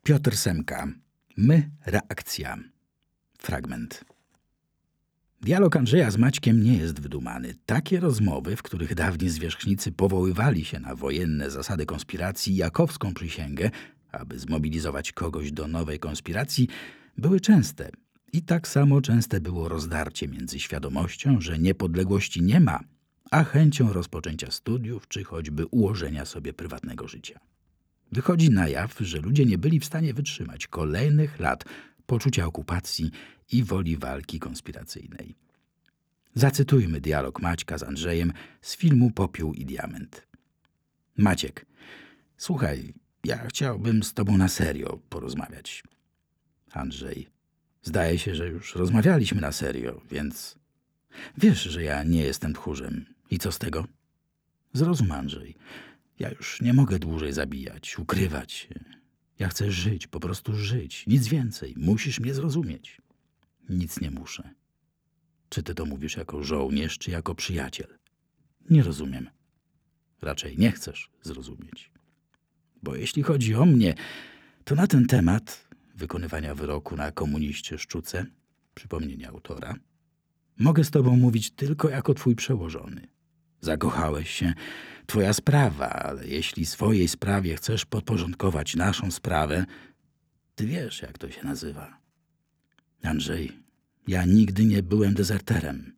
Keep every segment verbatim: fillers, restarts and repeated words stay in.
Piotr Semka. My, reakcja. Fragment. Dialog Andrzeja z Maćkiem nie jest wydumany. Takie rozmowy, w których dawni zwierzchnicy powoływali się na wojenne zasady konspiracji i jakowską przysięgę, aby zmobilizować kogoś do nowej konspiracji, były częste. I tak samo częste było rozdarcie między świadomością, że niepodległości nie ma, a chęcią rozpoczęcia studiów czy choćby ułożenia sobie prywatnego życia. Wychodzi na jaw, że ludzie nie byli w stanie wytrzymać kolejnych lat poczucia okupacji i woli walki konspiracyjnej. Zacytujmy dialog Maćka z Andrzejem z filmu Popiół i Diament. Maciek: słuchaj, ja chciałbym z tobą na serio porozmawiać. Andrzej: zdaje się, że już rozmawialiśmy na serio, więc... Wiesz, że ja nie jestem tchórzem. I co z tego? Zrozum, Andrzej. Ja już nie mogę dłużej zabijać, ukrywać się. Ja chcę żyć, po prostu żyć. Nic więcej. Musisz mnie zrozumieć. Nic nie muszę. Czy ty to mówisz jako żołnierz, czy jako przyjaciel? Nie rozumiem. Raczej nie chcesz zrozumieć. Bo jeśli chodzi o mnie, to na ten temat wykonywania wyroku na komuniście Szczuce, przypomnienie autora, mogę z tobą mówić tylko jako twój przełożony. Zakochałeś się, twoja sprawa, ale jeśli swojej sprawie chcesz podporządkować naszą sprawę, ty wiesz, jak to się nazywa. Andrzej, ja nigdy nie byłem dezerterem.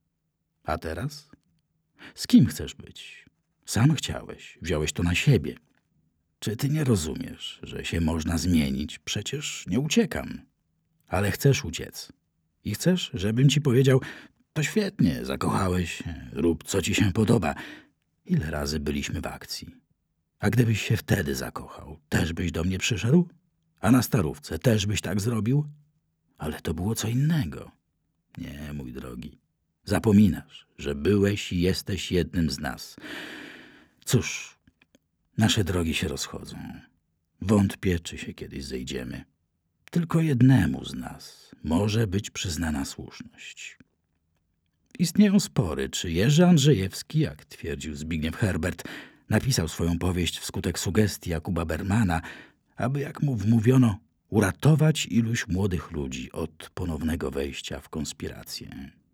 A teraz? Z kim chcesz być? Sam chciałeś, wziąłeś to na siebie. Czy ty nie rozumiesz, że się można zmienić? Przecież nie uciekam. Ale chcesz uciec. I chcesz, żebym ci powiedział: to świetnie, zakochałeś się, rób co ci się podoba. Ile razy byliśmy w akcji? A gdybyś się wtedy zakochał, też byś do mnie przyszedł? A na Starówce też byś tak zrobił? Ale to było co innego. Nie, mój drogi. Zapominasz, że byłeś i jesteś jednym z nas. Cóż, nasze drogi się rozchodzą. Wątpię, czy się kiedyś zejdziemy. Tylko jednemu z nas może być przyznana słuszność. Istnieją spory, czy Jerzy Andrzejewski, jak twierdził Zbigniew Herbert, napisał swoją powieść wskutek sugestii Jakuba Bermana, aby, jak mu wmówiono, uratować iluś młodych ludzi od ponownego wejścia w konspirację.